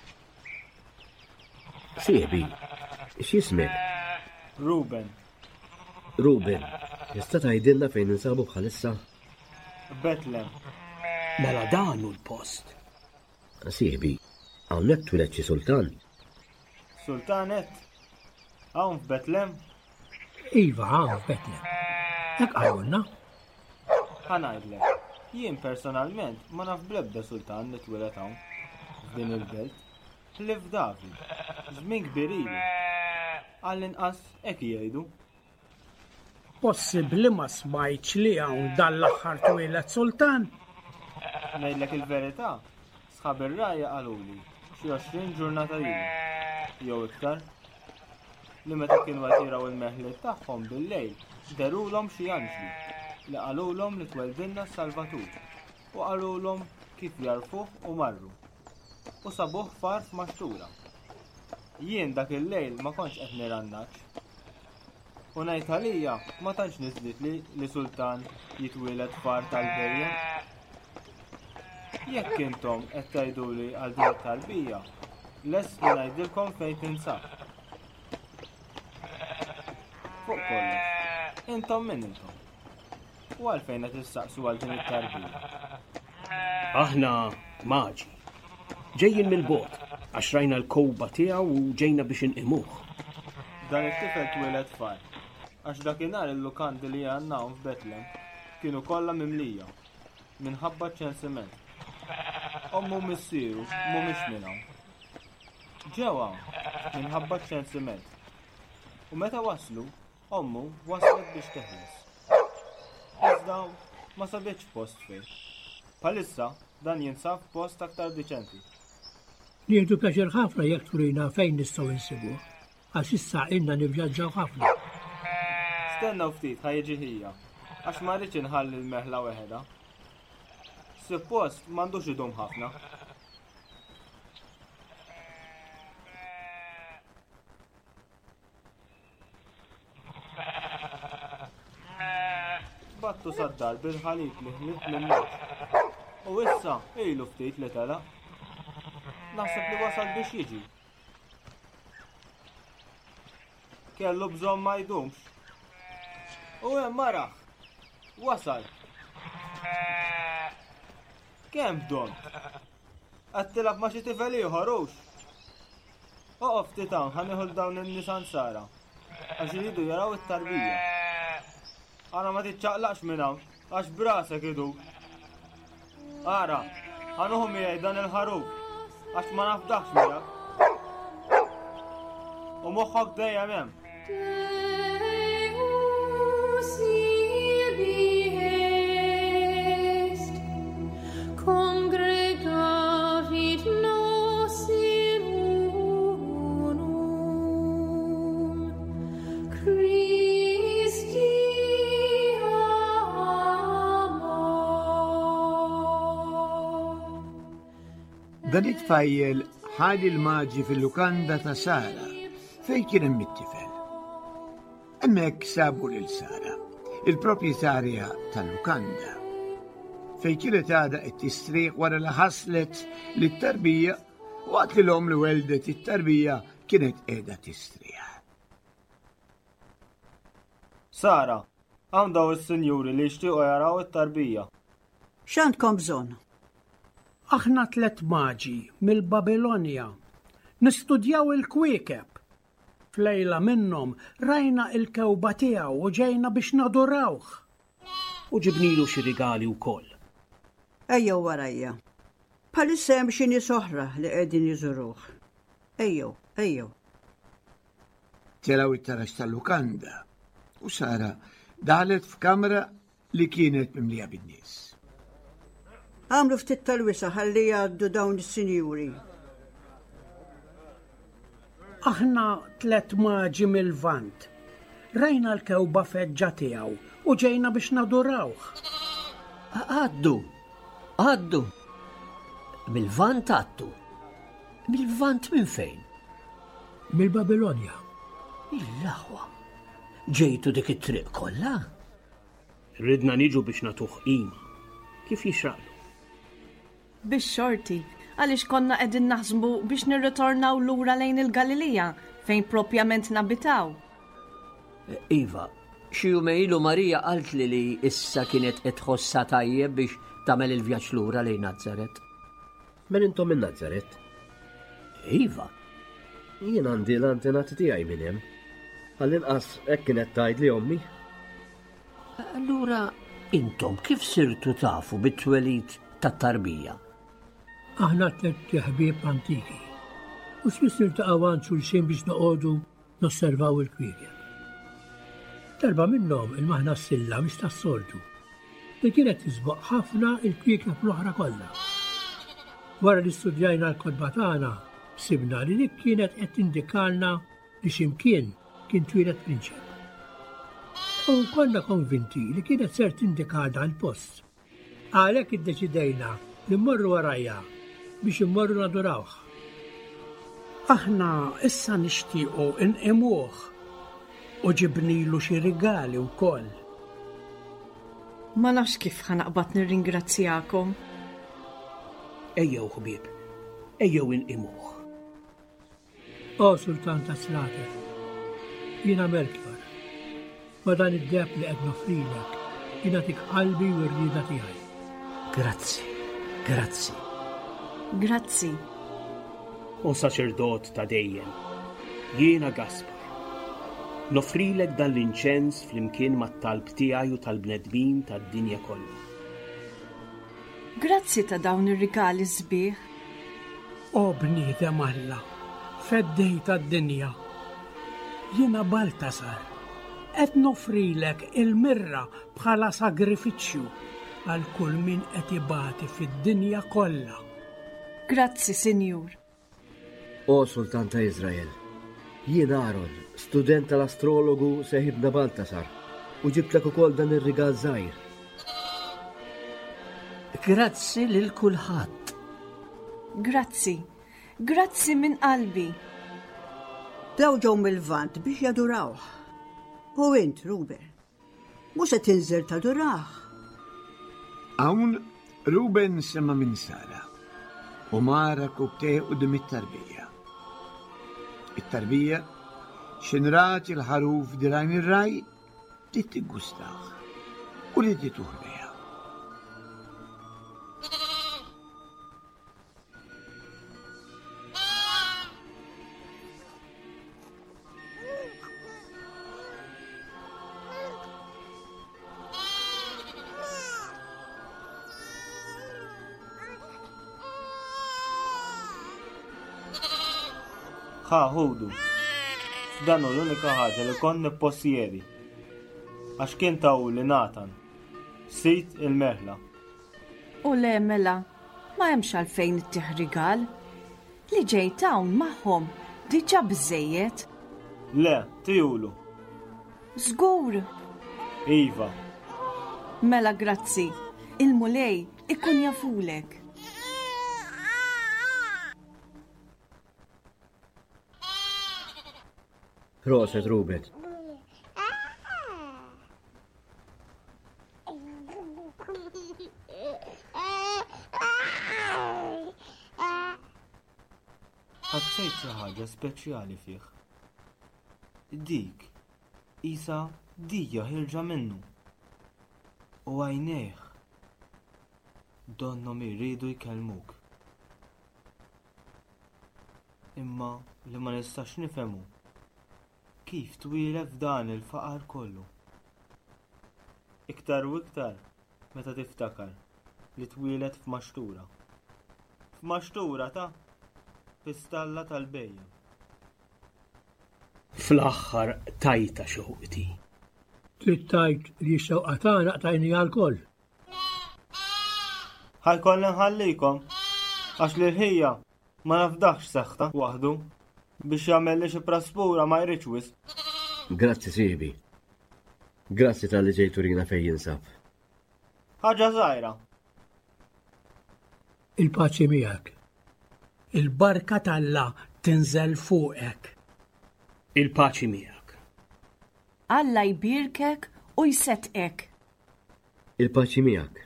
Sieħbi, x'jismek? Ruben. Ruben, tista' tgħidilna fejn insabu bħalissa? Betlem. Mela dan hu l-post. Sieħbi, hawnhekk tweled xi sultan. Sultanet? Hawn f'Betlem? Iva, hawn f'Betlem. Hekk għajulna? Ħanajdlek, jien personalment ma naf bl-ebda sultan li tweled hawn f'din il-belt. Li f'David, żmien kbir ilu. Għall-inqas hekk jgħidu. Possibbli ma smajtx li hawn dan l-aħħar tweled sultan? Ngħidlek il-verità, sħab ir-rajja qaluli xi għoxrin ġurnata ilu, jew iktar. Li meta kienu qed jiraw il-meħliet tagħhom bil-lejl, derulhom xi anġli li qalulhom li tweldilna s-Salvatur u qalulhom kif jarfuh u marru u sabuh far f'maxtura. Jien dak il-lejl ma kontx qed nirannaġġ. U ngħid għalija ma tantx niżliet li li sultan jitwieled far tal-berja. Jekk intom qed tgħiduli għal din it-tarbija, lest li ngħidilkom fejn tinsab. Fuq kollox, intom min intom? U għalfejn qed tistaqsu għal din it-tarbija? Aħna maġi. Ġejjin mill-bot, għax rajna l-kowba tiegħu u ġejna biex inqimuh. Dan it-tifel tweled far, għax dakinhar il-lukandi li għandna hawn f'Betlem kienu kollha mimlija minħabba ċensiment. Ommu missieru mhumiex minn hawn. Ġew hawn minħabba ċensiment. U meta waslu, ommu waslet biex teħles. Iżda ma sabitx post fejn. Bħalissa dan jinsab post aktar diċenti. Nieħdu pjaċir ħafna jekk turina fejn nistgħu insibuh, għax issa ilna nivvjaġġaw ħafna. Stennew ftit ħajġi ħija, għax ma rridx inħalli l-meħla weħeda. Suppost m'għandux idum ħafna. Battu saddar bil-ħalib li ħliet minn u issa ilu ftit li telaq. Naħseb li wasal biex jiġi. Kellu bżonn ma jdumx. U hemm maraħ. Wasal. Kemm bdont? Qed tilab ma' xi tifel ieħor hux? Oqof titan, ħaniħol dawn in-nisan Sara. Għax iridu jaraw it-tarbija. Ara ma tiċċaqlaqx minn hawn, għax brasek idu. Ara, ħanuħu miegħi dan il-ħaruf, għax ma nafdax miegħek. U moħħok dejjem hemm. Dan it-tfajjel ħali l-maġi fil-lukanda ta' Sara fej kien hemm it-tifel. Hemmhekk sabu lil Sara, il-proprjetarja tal-lukanda, fej kienet għadha qed tistrieq wara li ħaslet lit-tarbija waqt li l-om li weldet it-tarbija kienet qiegħda tistrieq. Sara, hawn daw is-sinjuri li jixtiequ jaraw it-tarbija. X'għandkom bżonn? Aħna tlet maġi mill-Babilonja nistudjaw il-kwiekeb. Flejla minnhom rajna il-kewba tiegħu u ġejna biex nadurawh. U ġibnilu xi rigali wkoll. Ejjew warajja. Bħalissa hemm xi nies oħra li qegħdin jiżuruh. Ejjew, ejjew. Telaw it-tarax tal-lukanda u Sara daħlet f'kamra li kienet mimlija bin-nies. Għamlu ftit tal-wisa ħalli jgħaddu dawn is-sinjuri. Aħna tlet maġi mill-Vant. Rajna l-kewba feġġa tiegħu u ġejna biex nadurawh. Għaddu, għaddu. Mill-Vant għaddu. Mill-Vant minn fejn? Mill-Babilonja. Il-laħwa. Ġejtu dik it-triq kollha? Ridna niġu biex natuħ qima. Kif jixraqlu? Bix xorti, għaliex konna qegħdin naħsbu biex nirritornaw lura lejn il-Galilija fejn propjament nabitaw. Iva, xi jumejlu Marija qalt li li issa kienet qed tħossha tajjeb biex tagħmel il-vjaġġ lura lejn Nazaret. Men intom minn Nazaret? Iva. Jien għandi l-antenati tiegħi minn hemm. Għall-inqas hekk kienet tgħid li ommi. Allura intom kif sirtu tafu bit-twelid tat-tarbija? Aħna tlet ħbieb antiki. U smisir ta' għawan xulxin biex noqogħdu nosservaw il-kwiekeb. Darba minnhom il-maħna s-silla mhix tas-soltu li kienet tisboq ħafna il-kwiekeb l-oħra kollha. Wara li studjajna l-kodba tagħna, sibna li dik kienet qed tindikalna li x'imkien kien twilet prinċep. U konna konvinti li kienet ser tindikalna l-post. Għalhekk iddeċidejna li mmorru warajja biex immorru nadurawh. Aħna issa nixtiequ inqimuh u ġibnilu xi rigali wkoll. Ma nafx kif ħanaqbad nirringrazzjakom. Ejjew ħbieb, ejjew inqimuh. O Sultan ta' Slater, jiena Melchior, ma dan id-deb li qed nofrilek jiena tik qalbi u r-rieda tiegħi. Grazzi, grazzi. Grazzi. O saċerdot ta' dejjem, jiena Gaspar. Nofrilek dan l-inċens flimkien mat-talb tiegħi u tal-bnedmin tad-dinja kollha. Grazzi ta' dawn ir-rigali sbieħ. O bniedem Alla, feddej tad-dinja. Jiena Baltasar, qed nofrilek il-mirra bħala sagrifiċċju għal kull min qed ibati fid-dinja kollha. Grazzi, Sinjur. O Sultan ta' Iżrael, jien Aaron, student tal-astrologu seħibna Baltasar, u ġibtlek ukoll dan ir-rigal żgħir. Grazzi lil kulħadd. Grazzi, grazzi minn qalbi. Daw ġew mill-Vant biex jadurawh. U int, Ruben, mhux qed tinżel tadurawh. Hawn Ruben sema minn Sara u mara kubtej qudiem it-tarbija. It-tarbija xinrat il-ħaruf dirajn ir-raj li tiggustaħ u li tituħ biha. ħa ħudu. Dan hu l-unika ħaġa li kont nippossjedi. Għax kien taw li Nathan. Sit il-meħla. U le mela, ma hemmx għalfejn ittieħ rigal. Li ġej tawn magħhom diġà biżejjed. Le, tijulu. Żgur. Iva. Mela grazzi, il-mulej ikun jafulek. Proset, Rubet. Ħassejt xi ħaġa speċjali fih. Dik, isa dija ħirġa minnu. U għajnejh. Donnom irridu jkellmuk. Imma li ma nistax nifhemu. Kif twilef f'dan il-faqar kollu? Iktar u iktar meta tiftakar li twilet f'maxtura. F'maxtura ta' f'istalla tal-bejja. Fl-aħħar tajta xoqti. Trid tajt li x-xewqa tagħna qtajni għal-koll. Ħajkolli nħallikom għax li l-ħija ma nafdax seħħta waħdu biex jagħmel li xi praspura ma jridx wisq. Grazzi sibi. Grazzi tal-li ġejtu rina fejn jinsab. Ħaġa żgħira. Il-paċi miegħek. Il-barka tal-la tinżel fuqek. Il-paċi miegħek. Alla jbirkek u jsetqek. Il-paċi miegħek.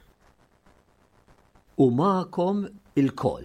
U ma'kom il-koll.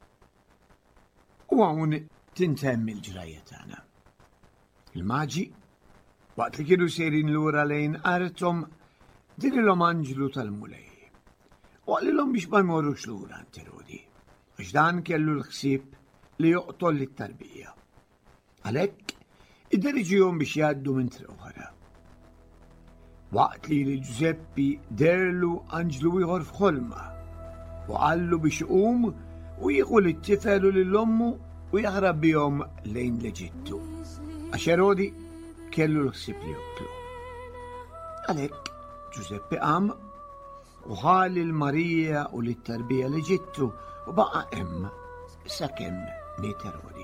U hawn tintemm il-ġrajja tagħna. Il-maġi, waqt li kienu sejrin lura lejn qarthom, dirilhom Anġlu tal-mulej. U għalilhom biex ma jmorrux lura ant Erodi, għax dan kellu l-ħsieb li joqtol lit-tarbija. Għalhekk iddiriġihom biex jgħaddu minn triq oħra. Waqt li li Giuseppi derlu Anġlu ieħor f'ħolma u qallu biex iqum u jieħu lit-tifel u lill-ommu u jaħrab bihom lejn l-Eġittu, għax Erodi kellu l-ħsieb li joqtlu. Għalhekk Giuseppi qam u ħal il-Marija u lit-tarbija l-Eġittu u baqa' hemm sakemm miet Erodi.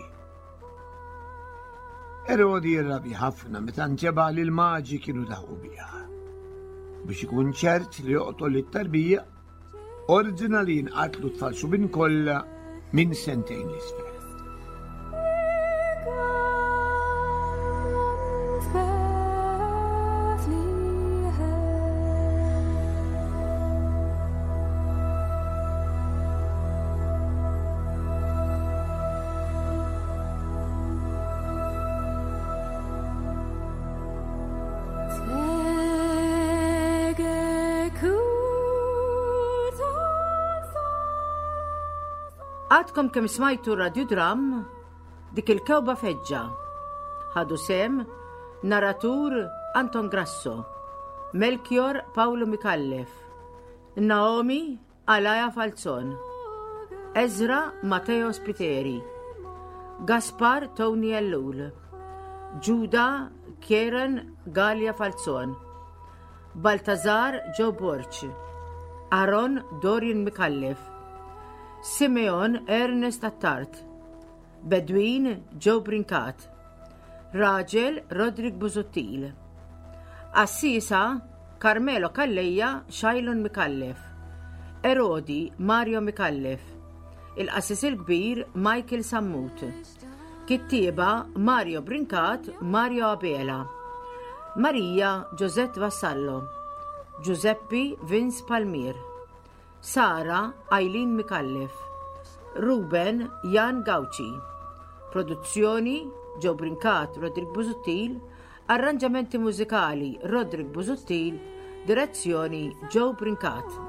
Erodi rrabi ħafna meta nteba li l-maġi kienu daħu biha. Biex ikun ċert li joqtol it-tarbija, ordina li jinqatlu tfal subin kollha minn sentejn l-isfel. Għadkom kem smajtu Radio Dram dik il-kewba feġġa. Ħadu sem narratur Anton Grasso, Melchior Paolo Mikallef, Naomi Alaja Falzon, Ezra Matteo Spiteri, Gaspar Tony Ellul, Giuda Kieran Galia Falzon, Baltazar Joe Borch, Aaron Dorian Mikallef, Simeon Ernest Attart, Bedwin Joe Brinkat, Raġel Rodrik Buzuttil, Assisa Carmelo Kalleja Shailon Mikallef, Erodi Mario Mikallef, il-qassis il-kbir Michael Sammut, kittieba Mario Brinkat Mario Abela, Maria Giuseppe Vassallo, Giuseppi Vince Palmir, Sara Eileen Mikallef, Ruben Jan Gauci, produzzjoni Joe Brinkat Rodrik Buzuttil, arranġamenti mużikali Rodrik Buzuttil, direzzjoni Joe Brinkat.